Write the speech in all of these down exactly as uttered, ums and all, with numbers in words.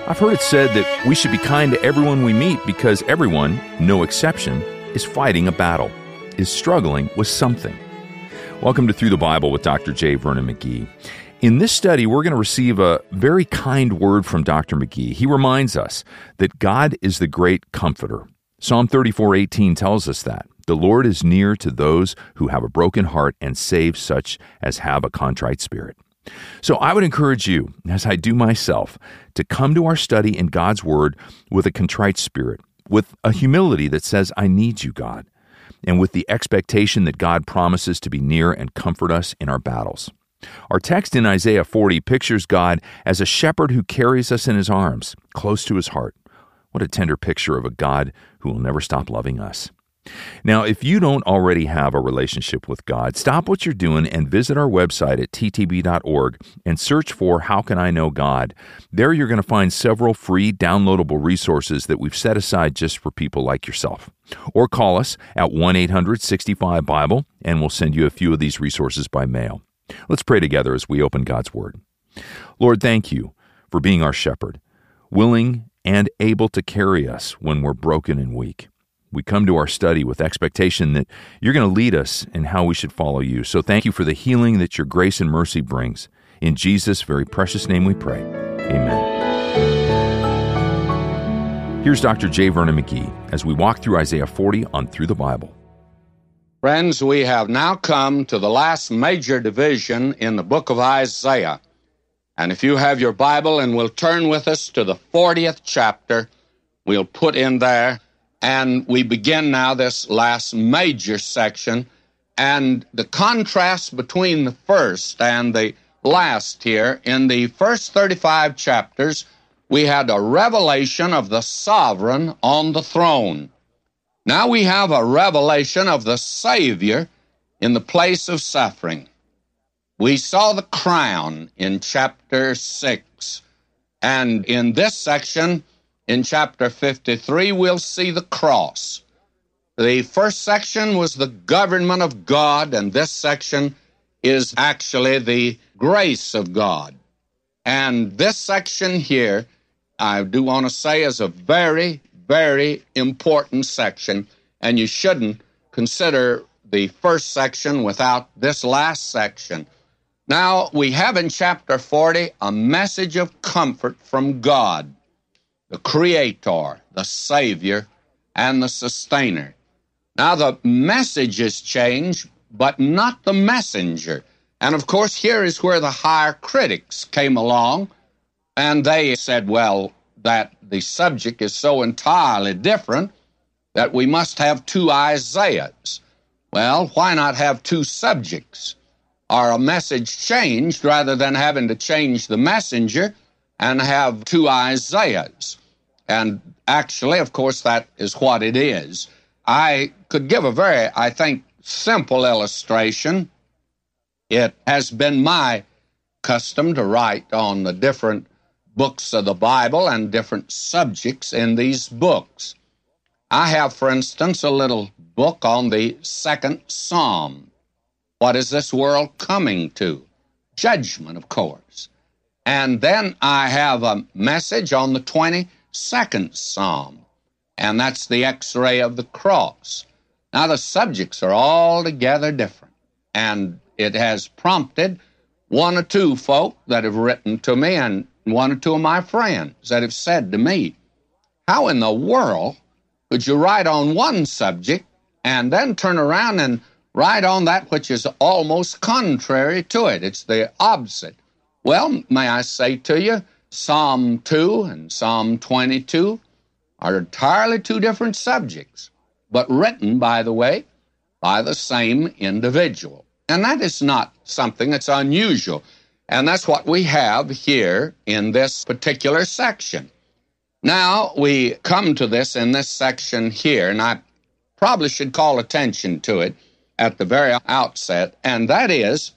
I've heard it said that we should be kind to everyone we meet because everyone, no exception, is fighting a battle, is struggling with something. Welcome to Through the Bible with Doctor J. Vernon McGee. In this study, we're going to receive a very kind word from Doctor McGee. He reminds us that God is the great comforter. Psalm thirty-four eighteen tells us that. The Lord is near to those who have a broken heart and saves such as have a contrite spirit. So I would encourage you, as I do myself, to come to our study in God's Word with a contrite spirit, with a humility that says, I need you, God, and with the expectation that God promises to be near and comfort us in our battles. Our text in Isaiah forty pictures God as a shepherd who carries us in his arms, close to his heart. What a tender picture of a God who will never stop loving us. Now, if you don't already have a relationship with God, stop what you're doing and visit our website at t t b dot org and search for How Can I Know God? There you're going to find several free downloadable resources that we've set aside just for people like yourself. Or call us at one eight hundred sixty-five Bible and we'll send you a few of these resources by mail. Let's pray together as we open God's Word. Lord, thank you for being our shepherd, willing and able to carry us when we're broken and weak. We come to our study with expectation that you're going to lead us in how we should follow you. So thank you for the healing that your grace and mercy brings. In Jesus' very precious name we pray. Amen. Here's Doctor J. Vernon McGee as we walk through Isaiah forty on Through the Bible. Friends, we have now come to the last major division in the book of Isaiah. And if you have your Bible and will turn with us to the fortieth chapter, we'll put in there. And we begin now this last major section, and the contrast between the first and the last here, in the first thirty-five chapters, we had a revelation of the sovereign on the throne. Now we have a revelation of the Savior in the place of suffering. We saw the crown in chapter six, and in this section, in chapter fifty-three, we'll see the cross. The first section was the government of God, and this section is actually the grace of God. And this section here, I do want to say, is a very, very important section, and you shouldn't consider the first section without this last section. Now, we have in chapter forty a message of comfort from God, the Creator, the Savior, and the Sustainer. Now, the message is changed, but not the messenger. And, of course, here is where the higher critics came along, and they said, well, that the subject is so entirely different that we must have two Isaiahs. Well, why not have two subjects? Or a message changed rather than having to change the messenger and have two Isaiahs. And actually, of course, that is what it is. I could give a very, I think, simple illustration. It has been my custom to write on the different books of the Bible and different subjects in these books. I have, for instance, a little book on the second Psalm. What is this world coming to? Judgment, of course. And then I have a message on the twenty-second Psalm, and that's the X-ray of the cross. Now, the subjects are altogether different, and it has prompted one or two folk that have written to me and one or two of my friends that have said to me, how in the world could you write on one subject and then turn around and write on that which is almost contrary to it? It's the opposite. Well, may I say to you, Psalm two and Psalm twenty-two are entirely two different subjects, but written, by the way, by the same individual. And that is not something that's unusual. And that's what we have here in this particular section. Now, we come to this in this section here, and I probably should call attention to it at the very outset, and that is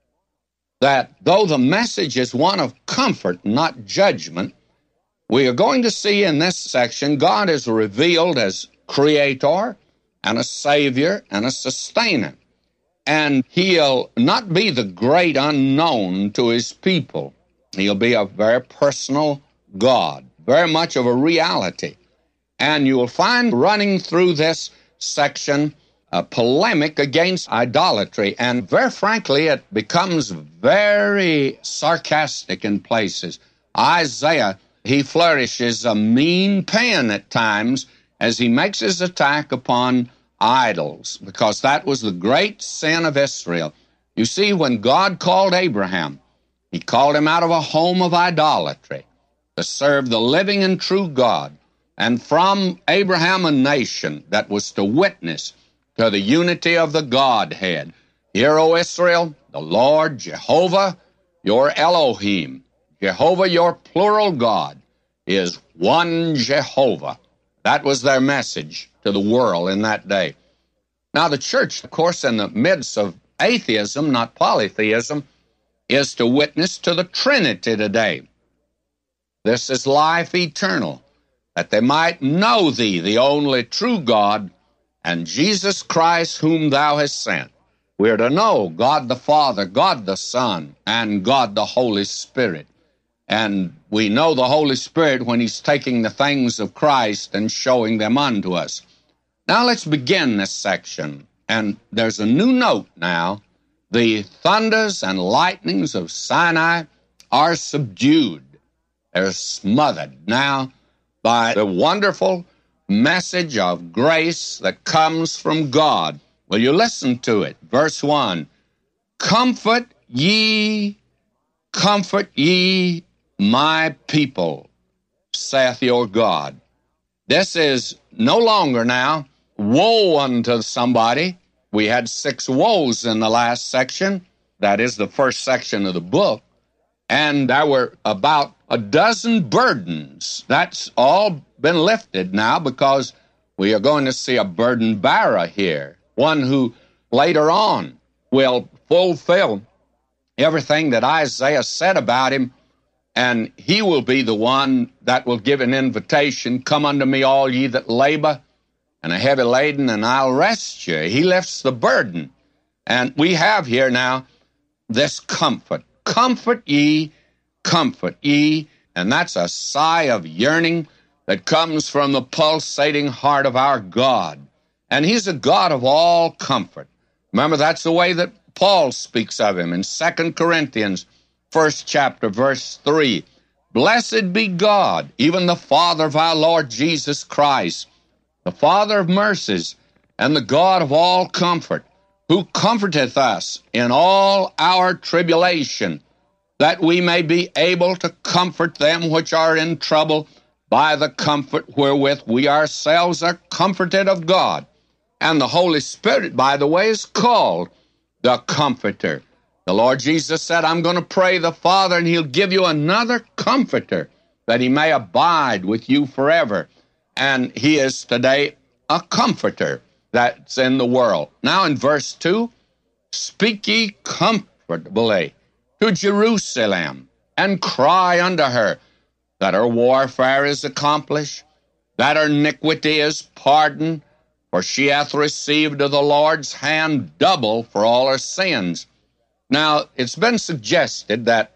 that though the message is one of comfort, not judgment, we are going to see in this section God is revealed as Creator and a Savior and a Sustainer. And He'll not be the great unknown to His people. He'll be a very personal God, very much of a reality. And you will find running through this section a polemic against idolatry. And very frankly, it becomes very sarcastic in places. Isaiah, he flourishes a mean pen at times as he makes his attack upon idols, because that was the great sin of Israel. You see, when God called Abraham, he called him out of a home of idolatry to serve the living and true God. And from Abraham, a nation that was to witness to the unity of the Godhead. Hear, O Israel, the Lord Jehovah, your Elohim, Jehovah, your plural God, is one Jehovah. That was their message to the world in that day. Now, the church, of course, in the midst of atheism, not polytheism, is to witness to the Trinity today. This is life eternal, that they might know thee, the only true God, and Jesus Christ, whom thou hast sent. We are to know God the Father, God the Son, and God the Holy Spirit. And we know the Holy Spirit when he's taking the things of Christ and showing them unto us. Now let's begin this section. And there's a new note now. The thunders and lightnings of Sinai are subdued. They're smothered now by the wonderful message of grace that comes from God. Will you listen to it? Verse one, comfort ye, comfort ye my people, saith your God. This is no longer now woe unto somebody. We had six woes in the last section. That is the first section of the book. And there were about a dozen burdens. That's all been lifted now, because we are going to see a burden bearer here, one who later on will fulfill everything that Isaiah said about him, and he will be the one that will give an invitation, come unto me all ye that labor and are heavy laden, and I'll rest you. He lifts the burden. And we have here now this comfort. Comfort ye, comfort ye. And that's a sigh of yearning that comes from the pulsating heart of our God. And he's a God of all comfort. Remember, that's the way that Paul speaks of him in Second Corinthians, first chapter, verse three. Blessed be God, even the Father of our Lord Jesus Christ, the Father of mercies, and the God of all comfort, who comforteth us in all our tribulation, that we may be able to comfort them which are in trouble by the comfort wherewith we ourselves are comforted of God. And the Holy Spirit, by the way, is called the Comforter. The Lord Jesus said, I'm going to pray the Father, and he'll give you another Comforter, that he may abide with you forever. And he is today a Comforter that's in the world. Now in verse two, speak ye comfortably to Jerusalem, and cry unto her, that her warfare is accomplished, that her iniquity is pardoned, for she hath received of the Lord's hand double for all her sins. Now, it's been suggested that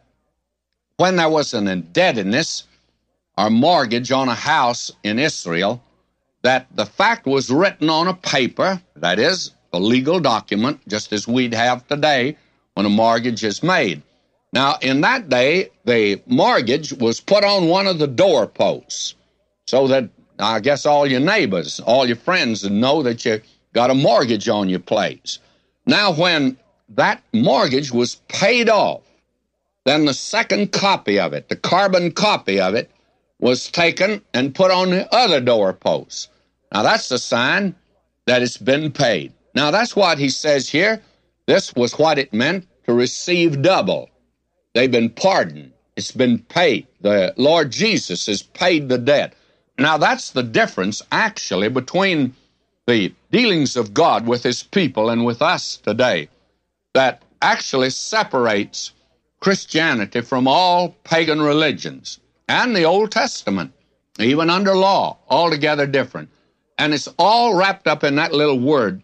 when there was an indebtedness or mortgage on a house in Israel, that the fact was written on a paper, that is, a legal document, just as we'd have today when a mortgage is made. Now, in that day, the mortgage was put on one of the doorposts, so that I guess all your neighbors, all your friends would know that you got a mortgage on your place. Now, when that mortgage was paid off, then the second copy of it, the carbon copy of it, was taken and put on the other doorpost. Now, that's the sign that it's been paid. Now, that's what he says here. This was what it meant to receive double. They've been pardoned. It's been paid. The Lord Jesus has paid the debt. Now, that's the difference, actually, between the dealings of God with his people and with us today, that actually separates Christianity from all pagan religions and the Old Testament, even under law, altogether different. And it's all wrapped up in that little word,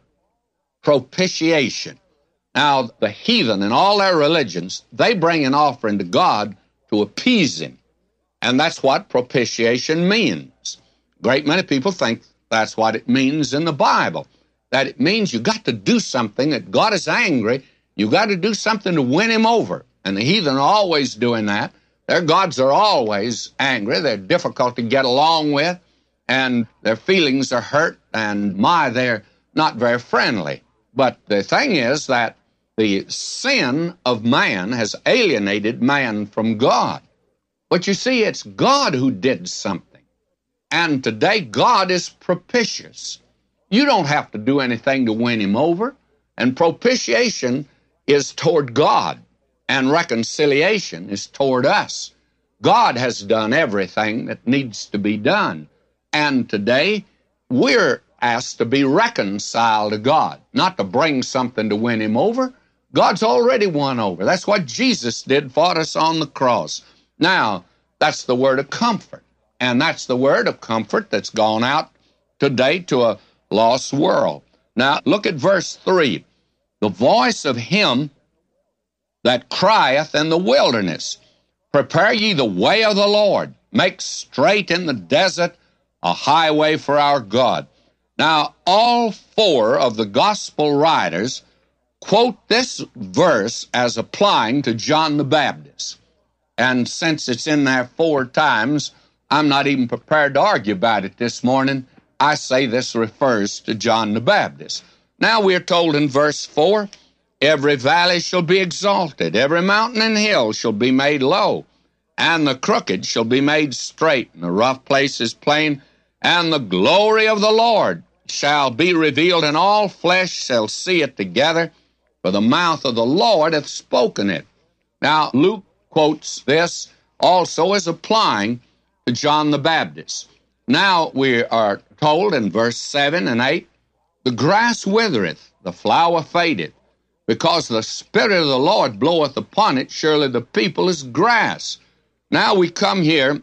propitiation. Now, the heathen in all their religions, they bring an offering to God to appease him. And that's what propitiation means. A great many people think that's what it means in the Bible, that it means you got to do something, that God is angry, you got to do something to win him over. And the heathen are always doing that. Their gods are always angry. They're difficult to get along with, and their feelings are hurt, and my, they're not very friendly. But the thing is that the sin of man has alienated man from God. But you see, it's God who did something. And today, God is propitious. You don't have to do anything to win him over. And propitiation is toward God, and reconciliation is toward us. God has done everything that needs to be done. And today, we're asked to be reconciled to God, not to bring something to win him over. God's already won over. That's what Jesus did for us on the cross. Now, that's the word of comfort. And that's the word of comfort that's gone out today to a lost world. Now, look at verse three. The voice of him that crieth in the wilderness, prepare ye the way of the Lord, make straight in the desert a highway for our God. Now, all four of the gospel writers quote this verse as applying to John the Baptist. And since it's in there four times, I'm not even prepared to argue about it this morning. I say this refers to John the Baptist. Now we're told in verse four, every valley shall be exalted, every mountain and hill shall be made low, and the crooked shall be made straight, and the rough places plain, and the glory of the Lord shall be revealed, and all flesh shall see it together, for the mouth of the Lord hath spoken it. Now, Luke quotes this also as applying to John the Baptist. Now we are told in verse seven and eight, the grass withereth, the flower fadeth, because the Spirit of the Lord bloweth upon it, surely the people is grass. Now we come here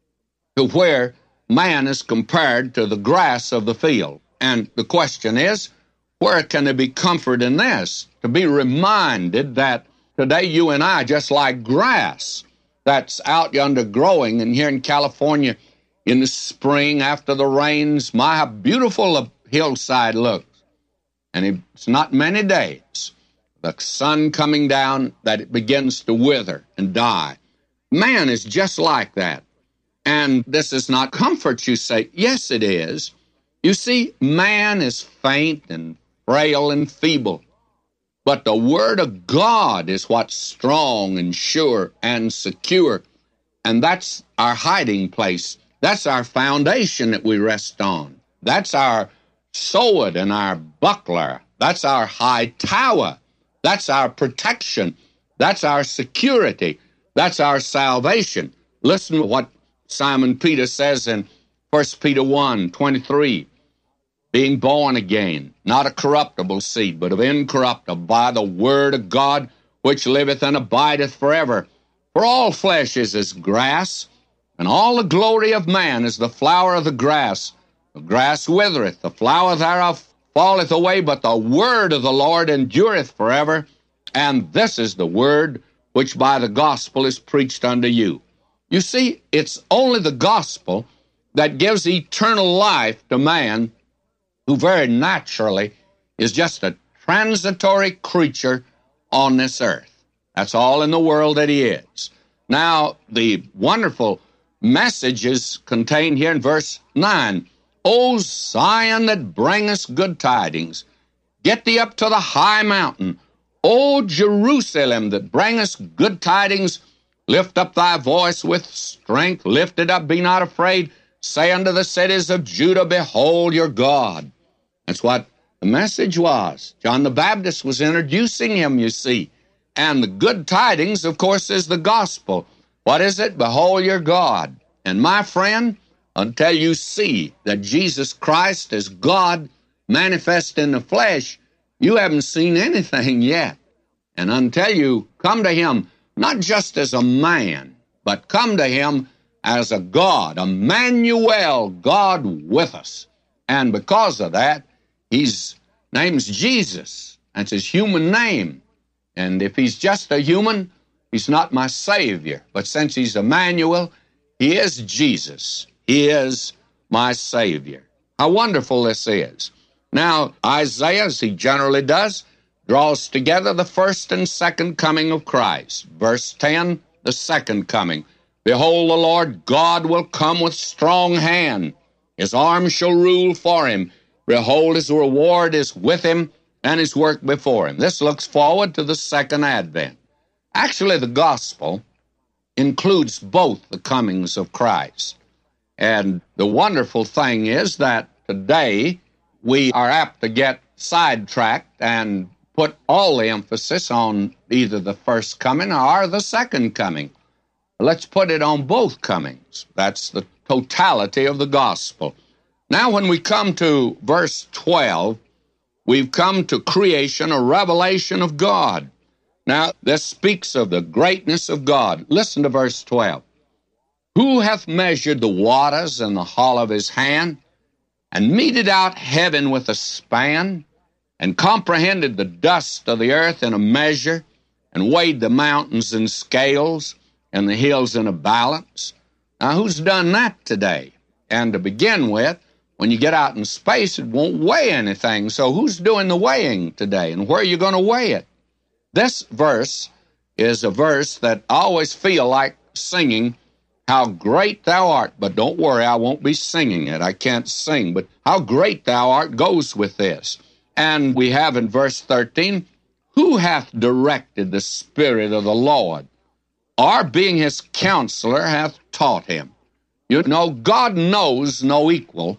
to where man is compared to the grass of the field. And the question is, where can there be comfort in this? To be reminded that today you and I, just like grass that's out yonder growing, and here in California in the spring after the rains, my, how beautiful a hillside looks. And it's not many days, the sun coming down, that it begins to wither and die. Man is just like that. And this is not comfort, you say. Yes, it is. You see, man is faint and frail and feeble. But the Word of God is what's strong and sure and secure. And that's our hiding place. That's our foundation that we rest on. That's our sword and our buckler. That's our high tower. That's our protection. That's our security. That's our salvation. Listen to what Simon Peter says in First Peter one twenty-three. Being born again, not of corruptible seed, but of incorruptible, by the word of God, which liveth and abideth forever. For all flesh is as grass, and all the glory of man is the flower of the grass. The grass withereth, the flower thereof falleth away, but the word of the Lord endureth forever. And this is the word which by the gospel is preached unto you. You see, it's only the gospel that gives eternal life to man, who very naturally is just a transitory creature on this earth. That's all in the world that he is. Now, the wonderful message is contained here in verse nine. O Zion that bringest good tidings, get thee up to the high mountain. O Jerusalem that bringest good tidings, lift up thy voice with strength, lift it up, be not afraid. Say unto the cities of Judah, behold your God. That's what the message was. John the Baptist was introducing him, you see. And the good tidings, of course, is the gospel. What is it? Behold your God. And my friend, until you see that Jesus Christ is God manifest in the flesh, you haven't seen anything yet. And until you come to him, not just as a man, but come to him as a God, Emmanuel, God with us. And because of that, his name's Jesus. That's his human name. And if he's just a human, he's not my Savior. But since he's Emmanuel, He is Jesus. He is my Savior. How wonderful this is. Now, Isaiah, as he generally does, draws together the first and second coming of Christ. Verse ten, the second coming. Behold, the Lord God will come with strong hand. His arm shall rule for him. Behold, his reward is with him, and his work before him. This looks forward to the second advent. Actually, the gospel includes both the comings of Christ. And the wonderful thing is that today we are apt to get sidetracked and put all the emphasis on either the first coming or the second coming. Let's put it on both comings. That's the totality of the gospel. Now, when we come to verse twelve, we've come to creation, a revelation of God. Now, this speaks of the greatness of God. Listen to verse twelve. Who hath measured the waters in the hollow of his hand, and meted out heaven with a span, and comprehended the dust of the earth in a measure, and weighed the mountains in scales, and the hills in a balance? Now, who's done that today? And to begin with, when you get out in space, it won't weigh anything. So who's doing the weighing today, and where are you going to weigh it? This verse is a verse that I always feel like singing, how great thou art. But don't worry, I won't be singing it. I can't sing. But how great thou art goes with this. And we have in verse thirteen, who hath directed the Spirit of the Lord, or being his counselor hath taught him? You know, God knows no equal,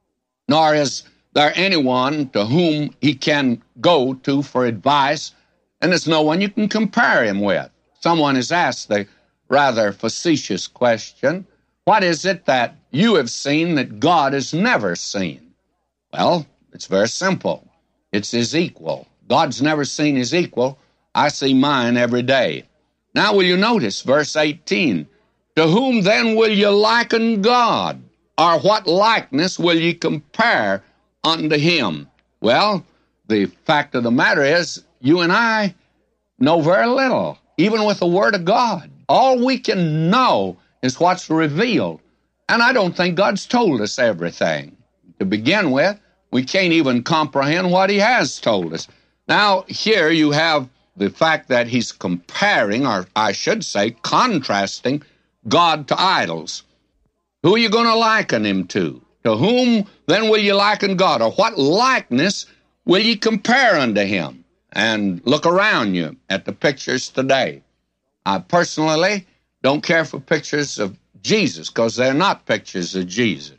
nor is there anyone to whom he can go to for advice, and there's no one you can compare him with. Someone has asked the rather facetious question, what is it that you have seen that God has never seen? Well, it's very simple. It's his equal. God's never seen his equal. I see mine every day. Now will you notice verse eighteen, to whom then will you liken God? Or what likeness will ye compare unto him? Well, the fact of the matter is, you and I know very little, even with the Word of God. All we can know is what's revealed. And I don't think God's told us everything. To begin with, we can't even comprehend what he has told us. Now, here you have the fact that he's comparing, or I should say, contrasting God to idols. Who are you going to liken him to? To whom then will you liken God? Or what likeness will you compare unto him? And look around you at the pictures today. I personally don't care for pictures of Jesus because they're not pictures of Jesus.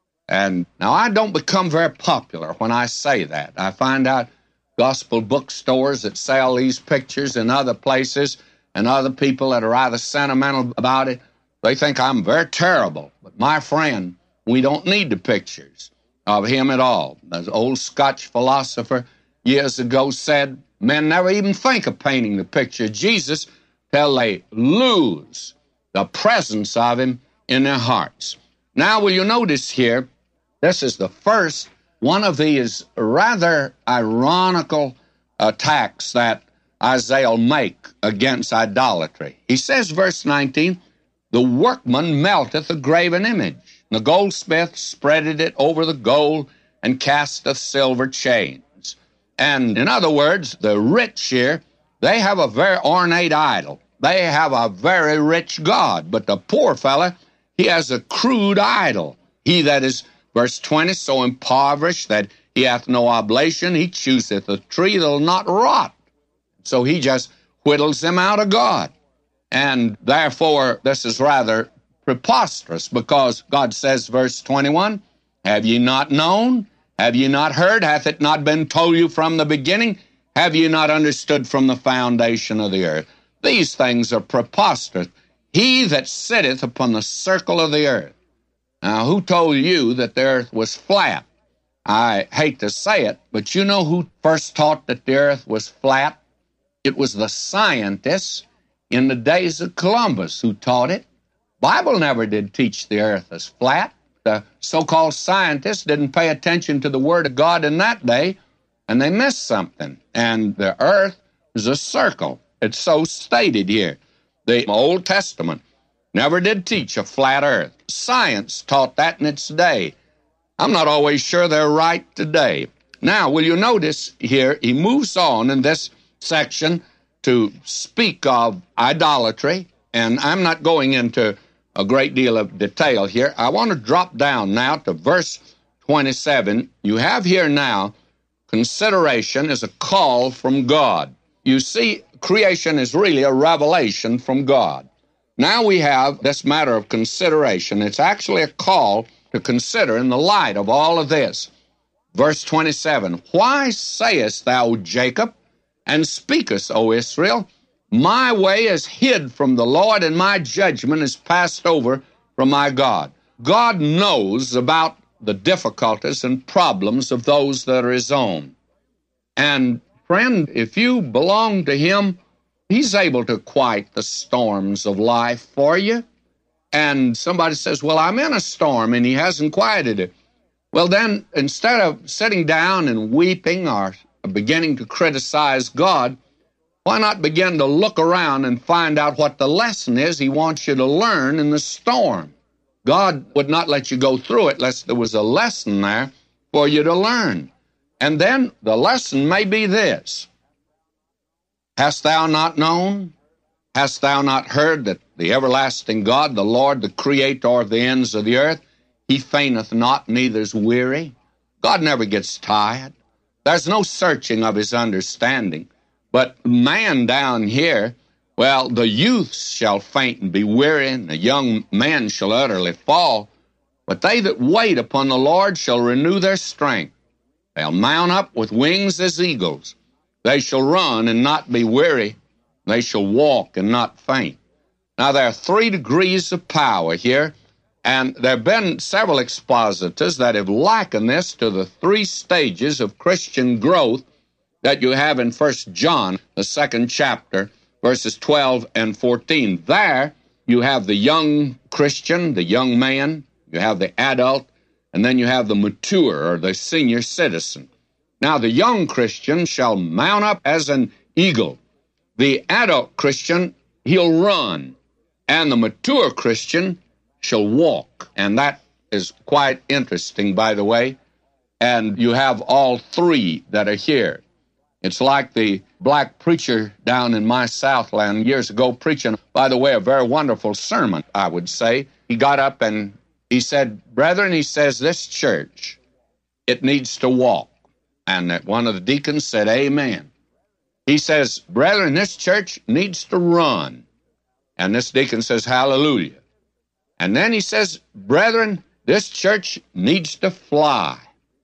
And now I don't become very popular when I say that. I find out gospel bookstores that sell these pictures in other places and other people that are rather sentimental about it, they think I'm very terrible. But my friend, we don't need the pictures of him at all. As old Scotch philosopher years ago said, men never even think of painting the picture of Jesus till they lose the presence of him in their hearts. Now, will you notice here, this is the first one of these rather ironical attacks that Isaiah will make against idolatry. He says, verse nineteen, the workman melteth a graven image, and the goldsmith spreadeth it over the gold, and casteth silver chains. And in other words, the rich here, they have a very ornate idol. They have a very rich God. But the poor fella, he has a crude idol. He that is, verse twenty, so impoverished that he hath no oblation, he chooseth a tree that'll not rot. So he just whittles him out of God. And therefore, this is rather preposterous, because God says, verse twenty-one, have ye not known? Have ye not heard? Hath it not been told you from the beginning? Have ye not understood from the foundation of the earth? These things are preposterous. He that sitteth upon the circle of the earth. Now, who told you that the earth was flat? I hate to say it, but you know who first taught that the earth was flat? It was the scientists in the days of Columbus who taught it. Bible never did teach the earth as flat. The so-called scientists didn't pay attention to the Word of God in that day, and they missed something. And the earth is a circle. It's so stated here. The Old Testament. never did teach a flat earth. Science taught that in its day. I'm not always sure they're right today. Now, will you notice here, he moves on in this section to speak of idolatry, and I'm not going into a great deal of detail here. I want to drop down now to verse twenty-seven. You have here now, consideration is a call from God. You see, creation is really a revelation from God. Now we have this matter of consideration. It's actually a call to consider in the light of all of this. Verse twenty-seven, why sayest thou, Jacob, and speakest, O Israel, my way is hid from the Lord, and my judgment is passed over from my God. God knows about the difficulties and problems of those that are his own. And friend, if you belong to him, he's able to quiet the storms of life for you. And somebody says, well, I'm in a storm, and he hasn't quieted it. Well, then, instead of sitting down and weeping or beginning to criticize God, why not begin to look around and find out what the lesson is he wants you to learn in the storm? God would not let you go through it unless there was a lesson there for you to learn. And then the lesson may be this. Hast thou not known? Hast thou not heard that the everlasting God, the Lord, the Creator of the ends of the earth, he fainteth not, neither is weary? God never gets tired. There's no searching of his understanding. But man down here, well, the youths shall faint and be weary, and the young men shall utterly fall. But they that wait upon the Lord shall renew their strength. They'll mount up with wings as eagles. They shall run and not be weary. They shall walk and not faint. Now, there are three degrees of power here, and there have been several expositors that have likened this to the three stages of Christian growth that you have in First John, the second chapter, verses twelve and fourteen. There, you have the young Christian, the young man, you have the adult, and then you have the mature or the senior citizen. Now, the young Christian shall mount up as an eagle. The adult Christian, he'll run. And the mature Christian shall walk. And that is quite interesting, by the way. And you have all three that are here. It's like the black preacher down in my Southland years ago preaching, by the way, a very wonderful sermon, I would say. He got up and he said, brethren, he says, this church, it needs to walk. And that one of the deacons said, amen. He says, brethren, this church needs to run. And this deacon says, hallelujah. And then he says, brethren, this church needs to fly.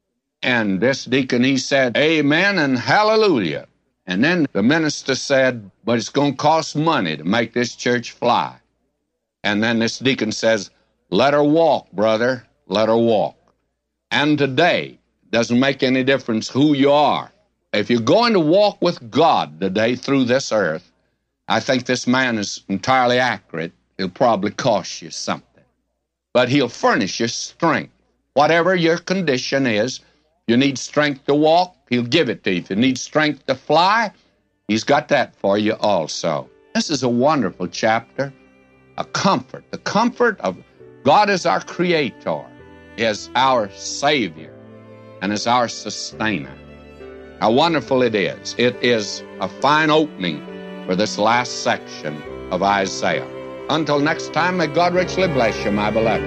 And this deacon, he said, amen and hallelujah. And then the minister said, but it's going to cost money to make this church fly. And then this deacon says, let her walk, brother, let her walk. And today, doesn't make any difference who you are. If you're going to walk with God today through this earth, I think this man is entirely accurate. It'll probably cost you something. But he'll furnish you strength. Whatever your condition is, you need strength to walk, he'll give it to you. If you need strength to fly, he's got that for you also. This is a wonderful chapter, a comfort. The comfort of God as our Creator, as our Savior, and as our Sustainer. How wonderful it is. It is a fine opening for this last section of Isaiah. Until next time, may God richly bless you, my beloved.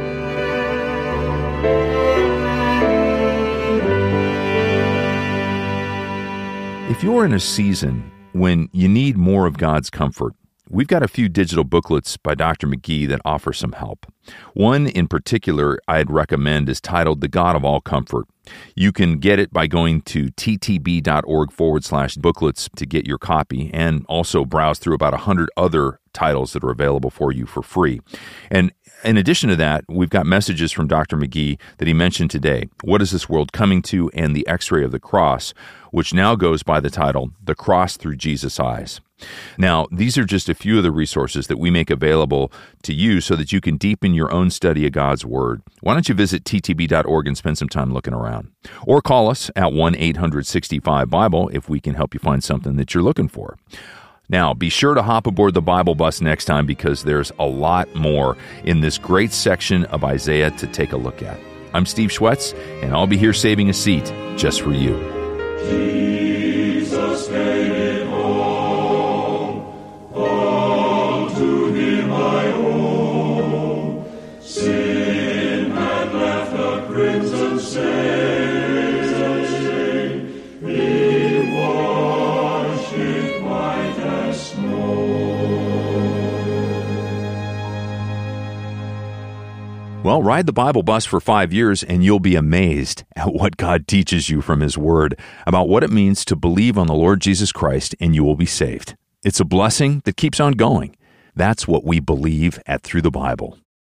If you're in a season when you need more of God's comfort, we've got a few digital booklets by Doctor McGee that offer some help. One in particular I'd recommend is titled The God of All Comfort. You can get it by going to ttb.org forward slash booklets to get your copy, and also browse through about one hundred other titles that are available for you for free. And in addition to that, we've got messages from Doctor McGee that he mentioned today. What is this world coming to? And the X-ray of the cross, which now goes by the title, The Cross Through Jesus' Eyes. Now, these are just a few of the resources that we make available to you so that you can deepen your own study of God's Word. Why don't you visit t t b dot org and spend some time looking around? Or call us at one eight hundred sixty-five Bible if we can help you find something that you're looking for. Now, be sure to hop aboard the Bible bus next time because there's a lot more in this great section of Isaiah to take a look at. I'm Steve Schwetz, and I'll be here saving a seat just for you. Jesus made it home, all to Him I owe. Sin had left a crimson stain, He washed it white as snow. Well, ride the Bible bus for five years and you'll be amazed at what God teaches you from His Word about what it means to believe on the Lord Jesus Christ and you will be saved. It's a blessing that keeps on going. That's what we believe at Through the Bible.